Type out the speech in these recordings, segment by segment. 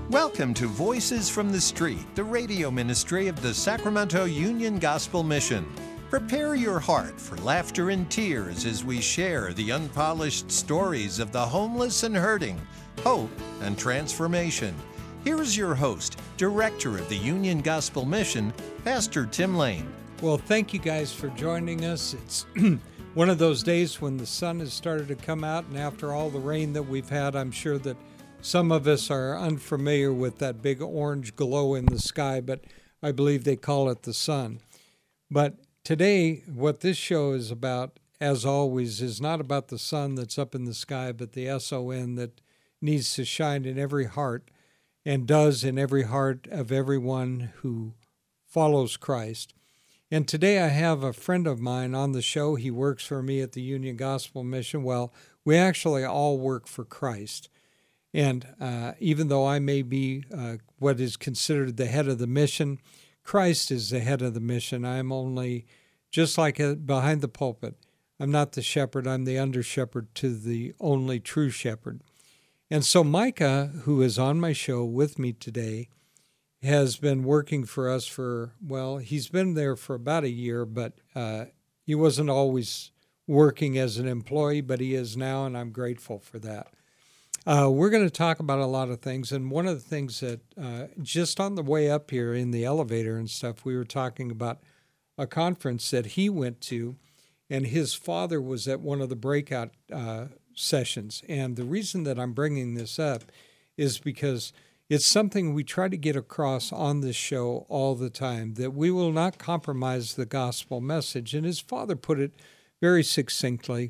Welcome to Voices from the Street, the radio ministry of the Sacramento Union Gospel Mission. Prepare your heart for laughter and tears as we share the unpolished stories of the homeless and hurting, hope and transformation. Here's your host, Director of the Union Gospel Mission, Pastor Tim Lane. Well, thank you guys for joining us. It's one of those days when the sun has started to come out, and after all the rain that we've had, I'm sure that some of us are unfamiliar with that big orange glow in the sky, but I believe they call it the sun. But today, what this show is about, as always, is not about the sun that's up in the sky, but the S-O-N that needs to shine in every heart and does in every heart of everyone who follows Christ. And today I have a friend of mine on the show. He works for me at the Union Gospel Mission. Well, we actually all work for Christ. And even though I may be what is considered the head of the mission, Christ is the head of the mission. I'm only, just like behind the pulpit, I'm not the shepherd, I'm the under-shepherd to the only true shepherd. And so Micah, who is on my show with me today, has been working for us for, well, he's been there for about a year, but he wasn't always working as an employee, but he is now, and I'm grateful for that. We're going to talk about a lot of things, and one of the things that just on the way up here in the elevator and stuff, we were talking about a conference that he went to, and his father was at one of the breakout sessions. And the reason that I'm bringing this up is because it's something we try to get across on this show all the time, that we will not compromise the gospel message. And his father put it very succinctly.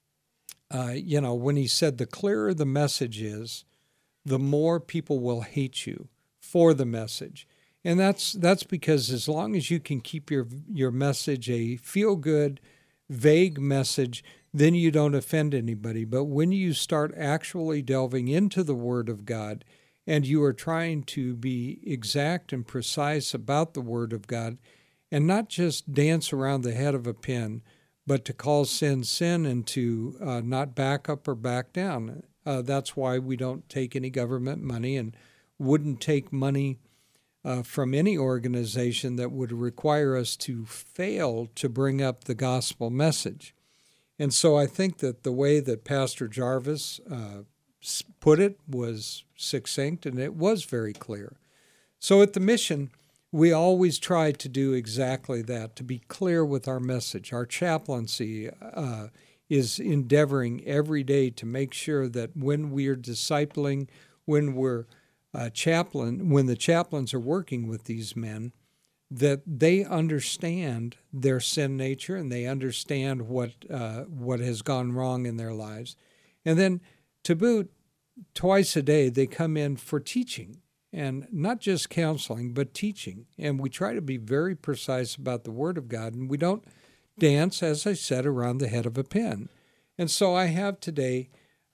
When he said, the clearer the message is, the more people will hate you for the message. And that's because as long as you can keep your message a feel-good, vague message, then you don't offend anybody. But when you start actually delving into the Word of God, and you are trying to be exact and precise about the Word of God, and not just dance around the head of a pin, but to call sin, sin, and to not back up or back down. That's why we don't take any government money and wouldn't take money from any organization that would require us to fail to bring up the gospel message. And so I think that the way that Pastor Jarvis put it was succinct, and it was very clear. So at the mission, we always try to do exactly that, to be clear with our message. Our chaplaincy is endeavoring every day to make sure that when we are discipling, when we're when the chaplains are working with these men, that they understand their sin nature and they understand what has gone wrong in their lives. And then to boot, twice a day they come in for teaching. And not just counseling, but teaching. And we try to be very precise about the Word of God, and we don't dance, as I said, around the head of a pin. And so I have today,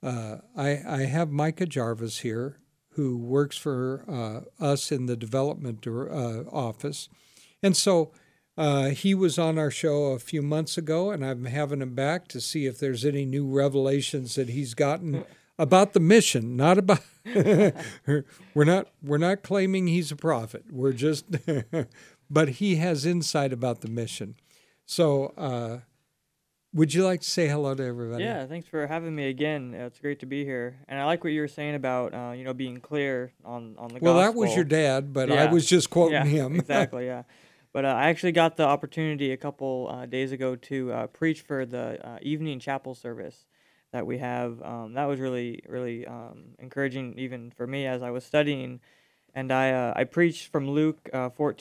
I have Micah Jarvis here, who works for us in the development office. And so he was on our show a few months ago, and I'm having him back to see if there's any new revelations that he's gotten about the mission, not about we're not claiming he's a prophet. We're just but he has insight about the mission. So would you like to say hello to everybody? Yeah, thanks for having me again. It's great to be here. And I like what you were saying about being clear on the gospel. Well, that was your dad, but I was just quoting him. Exactly, yeah. But I actually got the opportunity a couple days ago to preach for the evening chapel service that we have. That was really, really encouraging even for me as I was studying. And I preached from Luke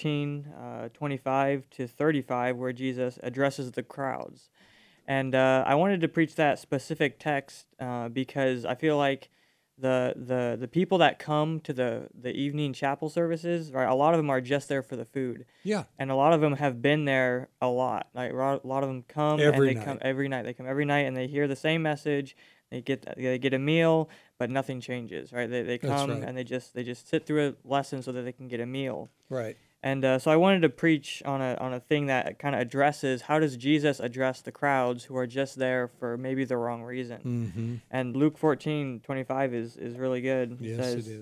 14:25 to 35, where Jesus addresses the crowds. And I wanted to preach that specific text because I feel like the people that come to the evening chapel services, right, a lot of them are just there for the food. Yeah. And a lot of them have been there a lot. Like a lot of them come every and they night. come every night. They come every night and they hear the same message. They get a meal, but nothing changes, right? They come and they just sit through a lesson so that they can get a meal. Right. And so I wanted to preach on a thing that kind of addresses how does Jesus address the crowds who are just there for maybe the wrong reason. Mm-hmm. And Luke 14:25 is really good. Yes, says, it is.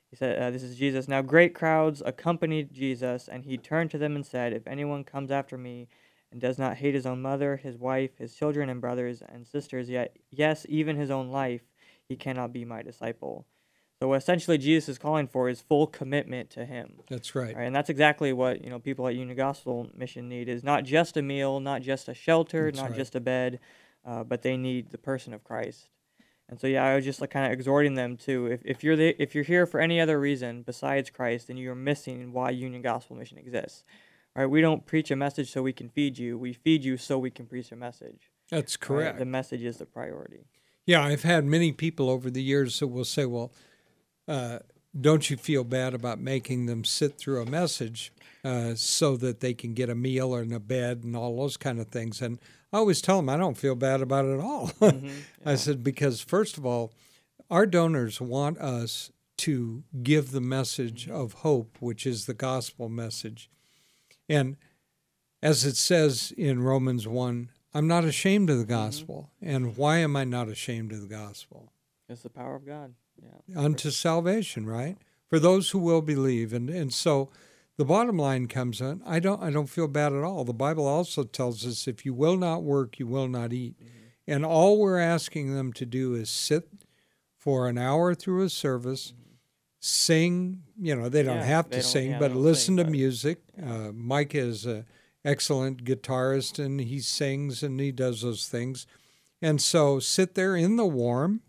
He said, this is Jesus. Now great crowds accompanied Jesus, and he turned to them and said, if anyone comes after me and does not hate his own mother, his wife, his children and brothers and sisters, yet yes, even his own life, he cannot be my disciple. So what essentially Jesus is calling for is full commitment to him. That's right. Right? And that's exactly what people at Union Gospel Mission need, is not just a meal, not just a shelter, That's not right. just a bed, but they need the person of Christ. And so, I was just kind of exhorting them to, if you're here for any other reason besides Christ, then you're missing why Union Gospel Mission exists. Right? We don't preach a message so we can feed you. We feed you so we can preach a message. That's correct. Right? The message is the priority. Yeah, I've had many people over the years that will say, well, don't you feel bad about making them sit through a message so that they can get a meal and a bed and all those kind of things? And I always tell them I don't feel bad about it at all. Mm-hmm. Yeah. I said, because first of all, our donors want us to give the message of hope, which is the gospel message. And as it says in Romans 1, I'm not ashamed of the gospel. And why am I not ashamed of the gospel? It's the power of God. Yeah. Unto salvation, right? For those who will believe. And so the bottom line comes in, I don't feel bad at all. The Bible also tells us if you will not work, you will not eat. Mm-hmm. And all we're asking them to do is sit for an hour through a service, sing. They don't have to sing, but listen to music. Mike is an excellent guitarist, and he sings and he does those things. And so sit there in the warm,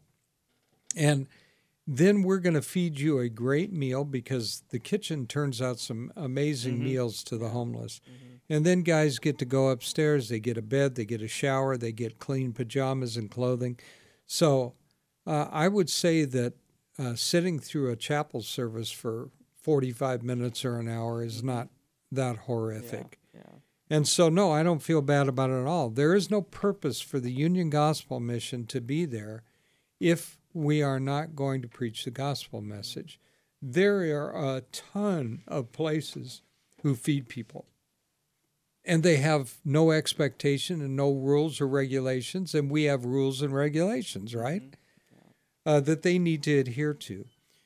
and then we're going to feed you a great meal, because the kitchen turns out some amazing meals to the homeless. Mm-hmm. And then guys get to go upstairs. They get a bed, they get a shower, they get clean pajamas and clothing. So I would say that sitting through a chapel service for 45 minutes or an hour is not that horrific. Yeah. And so, no, I don't feel bad about it at all. There is no purpose for the Union Gospel Mission to be there if we are not going to preach the gospel message. There are a ton of places who feed people, and they have no expectation and no rules or regulations, and we have rules and regulations, right, that they need to adhere to.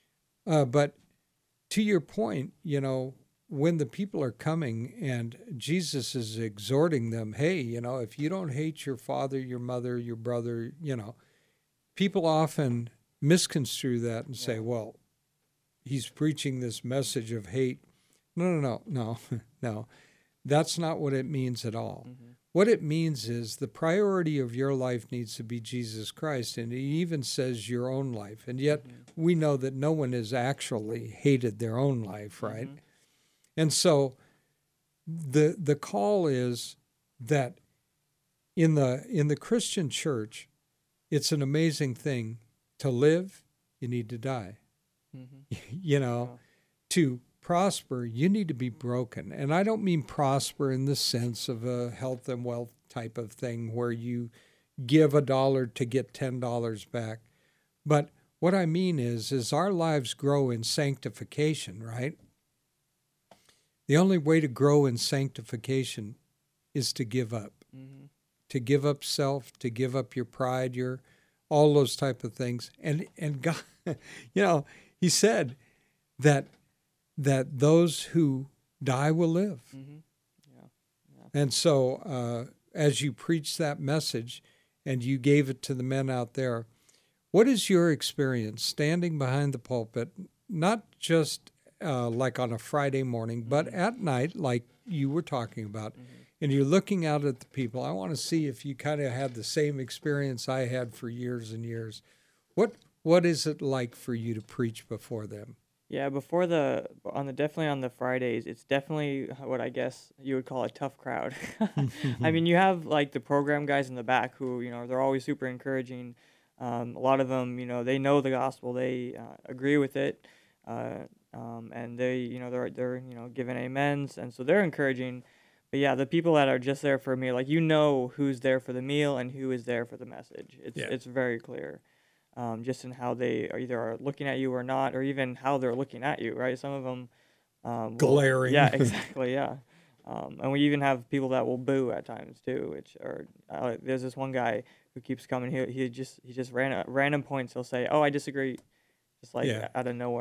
But to your point, when the people are coming and Jesus is exhorting them, hey, if you don't hate your father, your mother, your brother, people often misconstrue that and say, well, he's preaching this message of hate. No. That's not what it means at all. Mm-hmm. What it means is the priority of your life needs to be Jesus Christ, and it even says your own life. And yet we know that no one has actually hated their own life, right? Mm-hmm. And so the call is that in the Christian church, it's an amazing thing. To live, you need to die. Mm-hmm. To prosper, you need to be broken. And I don't mean prosper in the sense of a health and wealth type of thing where you give $1 to get $10 back. But what I mean is our lives grow in sanctification, right? The only way to grow in sanctification is to give up. Mm-hmm. To give up self, to give up your pride, all those type of things. And God, he said that those who die will live. Mm-hmm. Yeah. And so as you preach that message and you gave it to the men out there, what is your experience standing behind the pulpit, not just like on a Friday morning, but at night, like you were talking about, and you're looking out at the people? I want to see if you kind of had the same experience I had for years and years. What is it like for you to preach before them? Yeah, definitely on the Fridays, it's definitely what I guess you would call a tough crowd. I mean, you have like the program guys in the back who, they're always super encouraging. A lot of them, they know the gospel, they agree with it, and they, they're giving amens, and so they're encouraging. But yeah, the people that are just there for a meal, like who's there for the meal and who is there for the message. It's very clear. Just in how they are looking at you or not, or even how they're looking at you, right? Some of them glaring. Yeah, exactly. Yeah, and we even have people that will boo at times too. Which are there's this one guy who keeps coming. He just random points. He'll say, "Oh, I disagree," just like out of nowhere.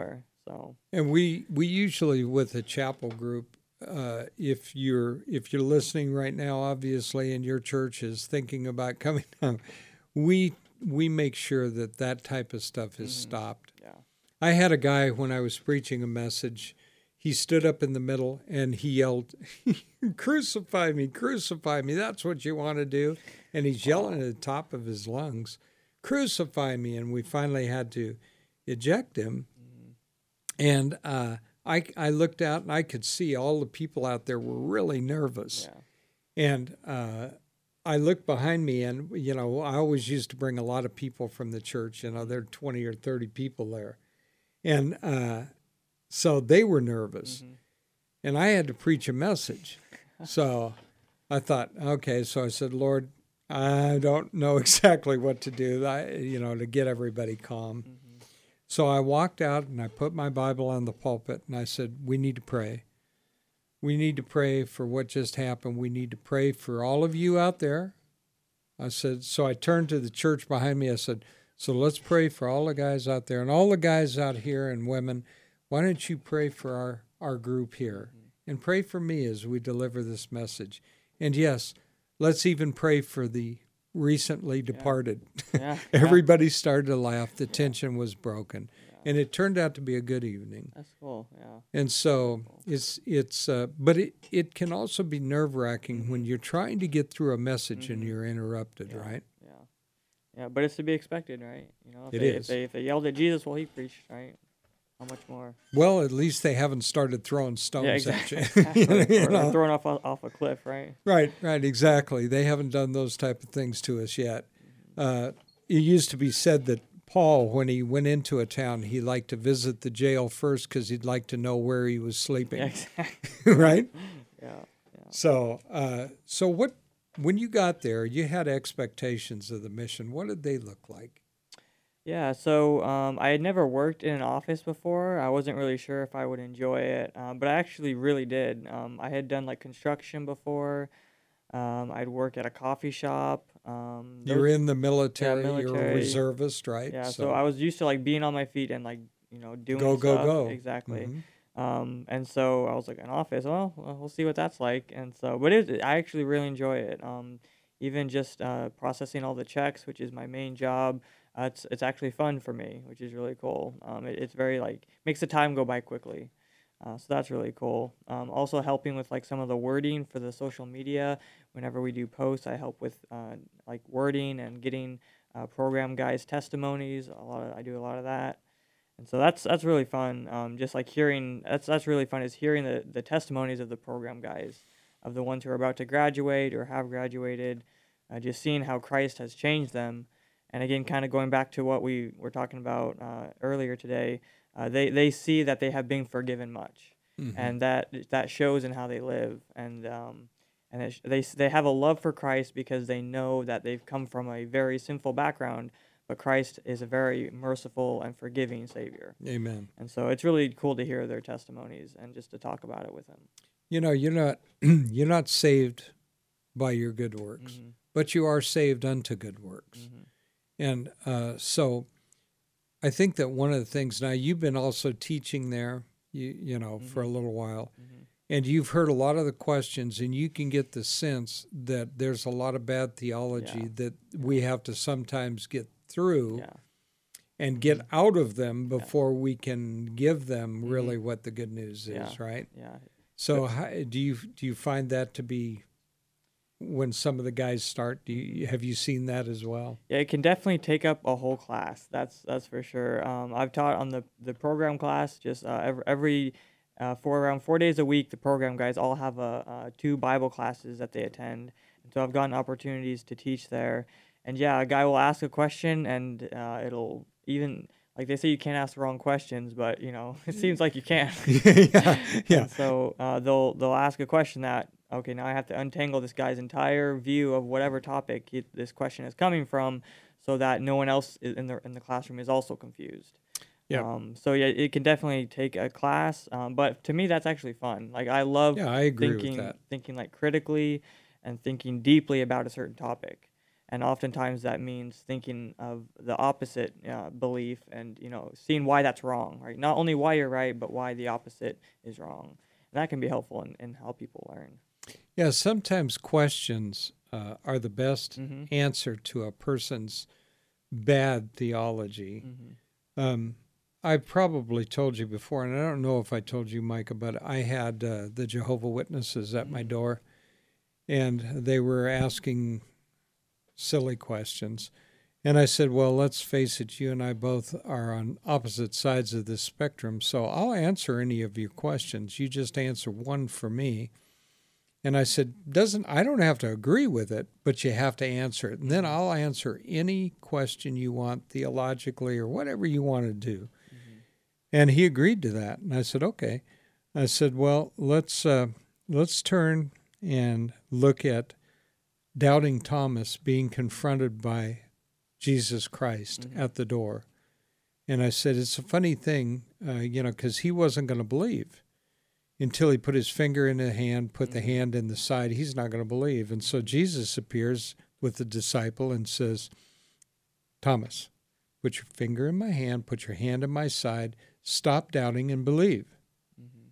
So And we usually with a chapel group, if you're listening right now, obviously, and your church is thinking about coming down, we make sure that type of stuff is stopped. yeah, I had a guy when I was preaching a message. He stood up in the middle and he yelled, crucify me, that's what you want to do. And he's yelling at the top of his lungs, crucify me. And we finally had to eject him. And I looked out and I could see all the people out there were really nervous. yeah, And I looked behind me and, I always used to bring a lot of people from the church. There are 20 or 30 people there. And so they were nervous. And I had to preach a message. So I thought, okay. So I said, Lord, I don't know exactly what to do, to get everybody calm. So I walked out and I put my Bible on the pulpit and I said, we need to pray. We need to pray for what just happened. We need to pray for all of you out there. I said, so I turned to the church behind me. I said, so let's pray for all the guys out there and all the guys out here and women. Why don't you pray for our group here and pray for me as we deliver this message? And yes, let's even pray for the recently departed. Yeah. Everybody started to laugh. The tension was broken. And it turned out to be a good evening. That's cool. Yeah. And so but it can also be nerve-wracking when you're trying to get through a message and you're interrupted, right? Yeah. Yeah, but it's to be expected, right? If if they yelled at Jesus while he preached, right? How much more? Well, at least they haven't started throwing stones at you. Or thrown off a cliff, right? Right, exactly. They haven't done those type of things to us yet. It used to be said that Paul, when he went into a town, he liked to visit the jail first because he'd like to know where he was sleeping. Yeah, exactly. Right? Yeah. So when you got there, you had expectations of the mission. What did they look like? Yeah, so I had never worked in an office before. I wasn't really sure if I would enjoy it, but I actually really did. I had done like construction before. I'd work at a coffee shop. You're in the military. You're a military. Reservist, right? Yeah, so I was used to like being on my feet and like doing stuff. Go. Exactly. Mm-hmm. And so I was like, an office. Well, we'll see what that's like. And so, but I actually really enjoy it. Even just processing all the checks, which is my main job. It's actually fun for me, which is really cool. It's very makes the time go by quickly. So that's really cool. Also helping with like some of the wording for the social media. Whenever we do posts, I help with like wording and getting program guys' testimonies. I do a lot of that, and so that's really fun. Just like hearing that's really fun is hearing the testimonies of the program guys, of the ones who are about to graduate or have graduated, just seeing how Christ has changed them. And again, kind of going back to what we were talking about earlier today, they see that they have been forgiven much, and that shows in how they live, and they have a love for Christ because they know that they've come from a very sinful background, but Christ is a very merciful and forgiving Savior. Amen. And so it's really cool to hear their testimonies and just to talk about it with them. You're not saved by your good works, but you are saved unto good works. And so I think that one of the things, now you've been also teaching there, for a little while, and you've heard a lot of the questions, and you can get the sense that there's a lot of bad theology that we have to sometimes get through and get out of them before we can give them really what the good news is, right? Yeah. So do you find that to be... When some of the guys start, have you seen that as well? Yeah, it can definitely take up a whole class. That's for sure. I've taught on the program class just every for around 4 days a week. The program guys all have 2 Bible classes that they attend, and so I've gotten opportunities to teach there. And yeah, a guy will ask a question, and it'll even like they say you can't ask the wrong questions, but it seems like you can. Yeah. And so they'll ask a question that. Okay, now I have to untangle this guy's entire view of whatever topic this question is coming from, so that no one else in the classroom is also confused. Yeah. So yeah, it can definitely take a class, but to me that's actually fun. Like I love I agree thinking with that. thinking like critically and thinking deeply about a certain topic. And oftentimes that means thinking of the opposite belief and, seeing why that's wrong, right? Not only why you're right, but why the opposite is wrong. And that can be helpful in how people learn. Yeah, sometimes questions are the best Mm-hmm. answer to a person's bad theology. Mm-hmm. I probably told you before, and I don't know if I told you, Micah, but I had the Jehovah Witnesses at my door, and they were asking silly questions. And I said, well, let's face it, you and I both are on opposite sides of this spectrum, so I'll answer any of your questions. You just answer one for me. And I said, I don't have to agree with it, but you have to answer it. And then I'll answer any question you want theologically or whatever you want to do. Mm-hmm. And he agreed to that. And I said, okay. I said, well, let's turn and look at doubting Thomas being confronted by Jesus Christ at the door. And I said, it's a funny thing, because he wasn't going to believe. Until he put his finger in the hand, put the hand in the side, he's not going to believe. And so Jesus appears with the disciple and says, Thomas, put your finger in my hand, put your hand in my side, stop doubting and believe. Mm-hmm.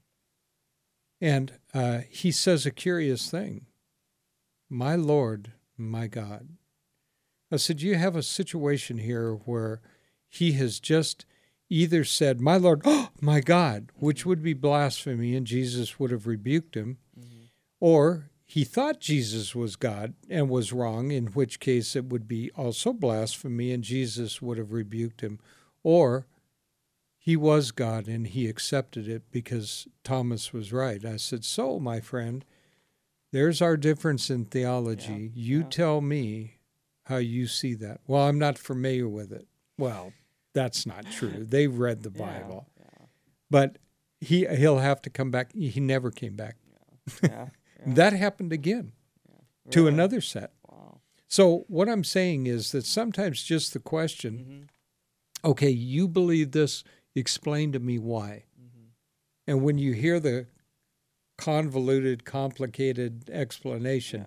And he says a curious thing, my Lord, my God. I said, you have a situation here where he has just either said, my Lord, oh, my God, which would be blasphemy, and Jesus would have rebuked him, or he thought Jesus was God and was wrong, in which case it would be also blasphemy, and Jesus would have rebuked him, or he was God and he accepted it because Thomas was right. I said, so, my friend, there's our difference in theology. You tell me how you see that. Well, I'm not familiar with it. Well, that's not true. They've read the Bible. Yeah. But he'll have to come back. He never came back. Yeah. That happened again to another set. Wow. So what I'm saying is that sometimes just the question, okay, you believe this, explain to me why. Mm-hmm. And when you hear the convoluted, complicated explanation,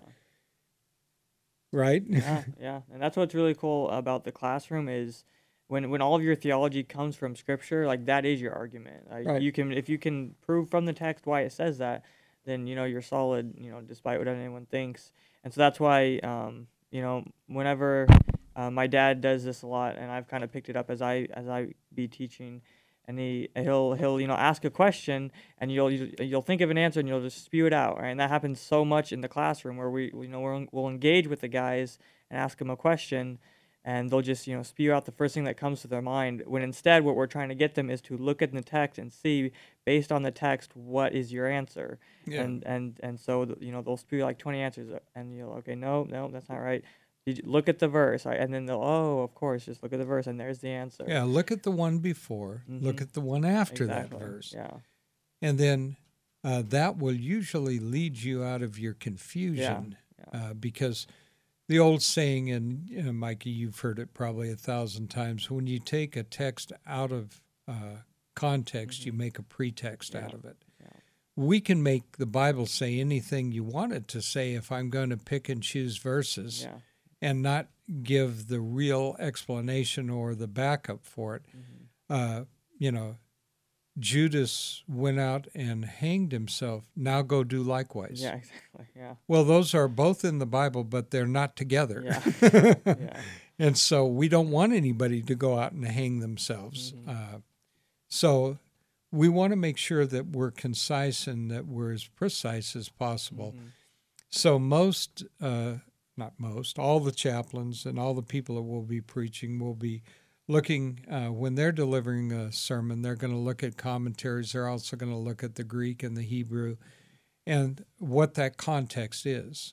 right? Yeah. And that's what's really cool about the classroom is when all of your theology comes from Scripture, like that is your argument. Right. If you can prove from the text why it says that, then you're solid. Despite what anyone thinks. And so that's why whenever my dad does this a lot, and I've kind of picked it up as I be teaching, and he'll ask a question, and you'll think of an answer, and you'll just spew it out. Right? And that happens so much in the classroom where we'll engage with the guys and ask them a question. And they'll just, spew out the first thing that comes to their mind, when instead what we're trying to get them is to look at the text and see, based on the text, what is your answer. Yeah. And so, they'll spew like 20 answers, and you'll, okay, no, that's not right. Did you look at the verse? Right? And then they'll, of course, just look at the verse, and there's the answer. Yeah, look at the one before, look at the one after that verse. Yeah. And then that will usually lead you out of your confusion because the old saying, and Mikey, you've heard it probably 1,000 times, when you take a text out of context, you make a pretext out of it. Yeah. We can make the Bible say anything you want it to say if I'm going to pick and choose verses and not give the real explanation or the backup for it. Judas went out and hanged himself. Now go do likewise. Yeah, exactly. Yeah. Well, those are both in the Bible, but they're not together. Yeah. And so we don't want anybody to go out and hang themselves. So we want to make sure that we're concise and that we're as precise as possible. So all the chaplains and all the people that will be preaching will be looking, when they're delivering a sermon, they're going to look at commentaries. They're also going to look at the Greek and the Hebrew and what that context is.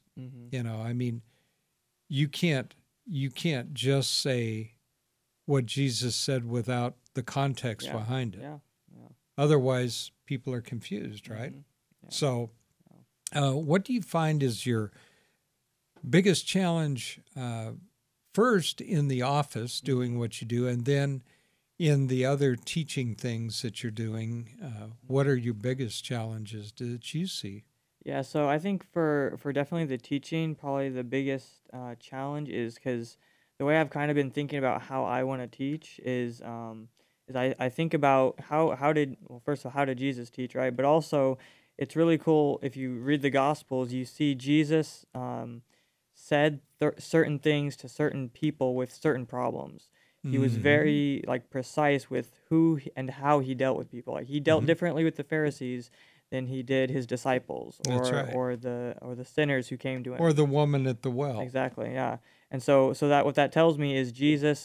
You can't just say what Jesus said without the context behind it. Yeah. Otherwise, people are confused, right? So what do you find is your biggest challenge first in the office doing what you do, and then in the other teaching things that you're doing? What are your biggest challenges that you see? Yeah, so I think for definitely the teaching, probably the biggest challenge is because the way I've kind of been thinking about how I want to teach is I think about how did well first of all how did Jesus teach, right? But also it's really cool if you read the Gospels, you see Jesus said certain things to certain people with certain problems. He was Hmm. very like precise with and how he dealt with people. Like he dealt Hmm. differently with the Pharisees than he did his disciples That's right. or the sinners who came to Or him. the woman at the well. Exactly, yeah. And so that what that tells me is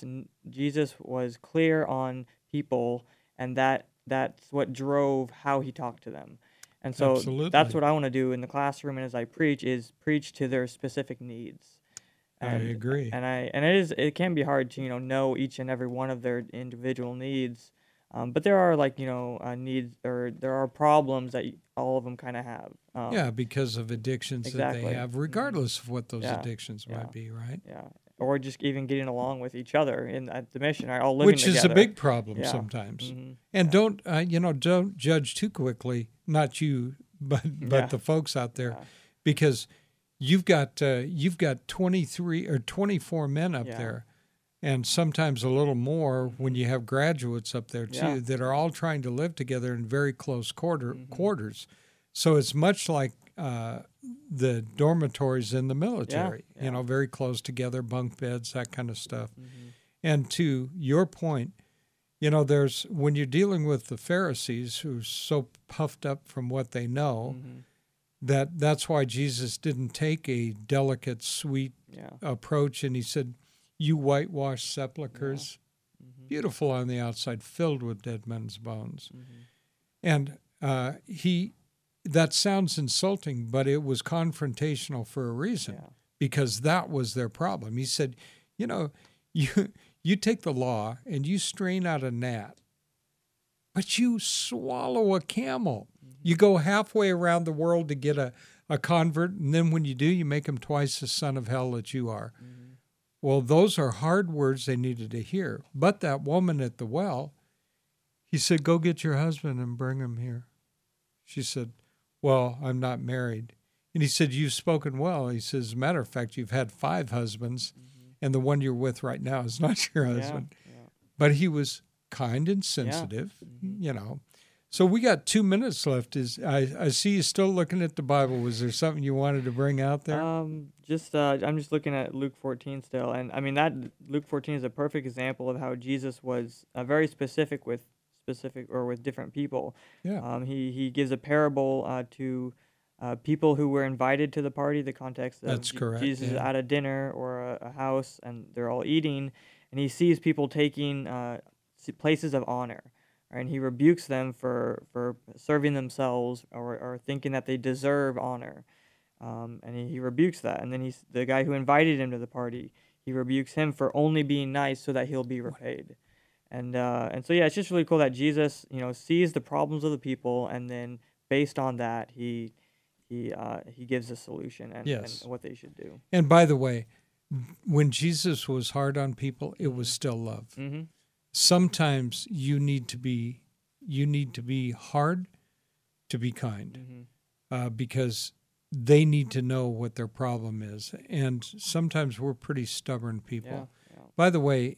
Jesus was clear on people, and that's what drove how he talked to them. And so that's Absolutely. what I want to do in the classroom and as I preach is preach to their specific needs. I And agree. it can be hard to know each and every one of their individual needs. But there are like needs or there are problems that all of them kind of have. Yeah, because of addictions that they Exactly. have, Hmm. regardless of what those Yeah. addictions Yeah. might be, right? Yeah, or just even getting along with each other in at the mission, right? All living Which is a together. big problem Yeah. sometimes. Hmm. And Yeah. don't judge too quickly. Not you, but Yeah. the folks out there, Yeah. because you've got 23 or 24 men up Yeah. there, and sometimes a little more when Hmm. you have graduates up there Yeah. too that are all trying to live together in very close Hmm. quarters. So it's much like the dormitories in the Yeah. military, Yeah. very close together, bunk beds, that kind of stuff. Hmm. And to your point, there's when you're dealing with the Pharisees who're so puffed up from what they know, Hmm. that's why Jesus didn't take a delicate, sweet Yeah. approach, and he said, "You whitewashed Yeah. sepulchres, Hmm. beautiful on the outside, filled with dead men's bones." Hmm. And he that sounds insulting, but it was confrontational for a reason, Yeah. because that was their problem. He said, you know, you you take the law and you strain out a gnat, but you swallow a camel. Hmm. You go halfway around the world to get a convert, and then when you do, you make him twice the son of hell that you are. Hmm. Well, those are hard words they needed to hear. But that woman at the well, he said, "Go get your husband and bring him here." She said, "Well, I'm not married." And he said, "You've spoken well." He says, "As a matter of fact, you've had 5 husbands, Hmm. and the one you're with right now is not your Yeah. husband." Yeah. But he was kind and Yeah. sensitive, Hmm. So we got 2 minutes left. I see you still looking at the Bible. Was there something you wanted to bring out there? Just I'm just looking at Luke 14 still, and I mean that Luke 14 is a perfect example of how Jesus was very specific with different people. Yeah, He gives a parable to people who were invited to the party. The context of that's correct. Jesus is Yeah. at a dinner or a house, and they're all eating, and he sees people taking places of honor, right? And he rebukes them for serving themselves or thinking that they deserve honor. And he rebukes that, and then the guy who invited him to the party. He rebukes him for only being nice so that he'll be repaid. And so yeah, it's just really cool that Jesus, sees the problems of the people, and then based on that, he gives a solution and Yes. what they should do. And by the way, when Jesus was hard on people, it was Mhm. still love. Mhm. Sometimes you need to be hard to be kind, Mhm. because they need to know what their problem is, and sometimes we're pretty stubborn Yeah. people. Yeah. By the way,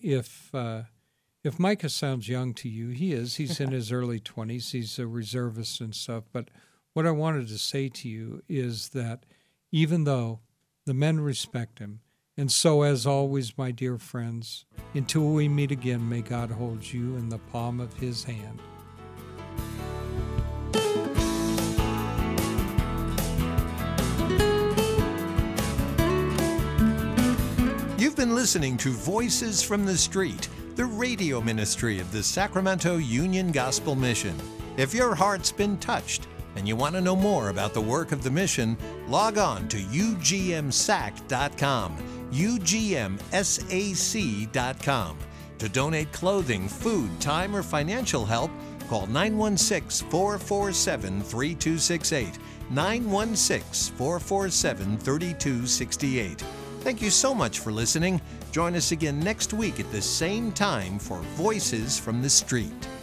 if Micah sounds young to you, he is. He's in his early 20s. He's a reservist and stuff. But what I wanted to say to you is that even though the men respect him, and so as always, my dear friends, until we meet again, may God hold you in the palm of his hand. You've been listening to Voices from the Street, the radio ministry of the Sacramento Union Gospel Mission. If your heart's been touched and you want to know more about the work of the mission, log on to ugmsac.com, ugmsac.com. To donate clothing, food, time, or financial help, call 916-447-3268, 916-447-3268. Thank you so much for listening. Join us again next week at the same time for Voices from the Street.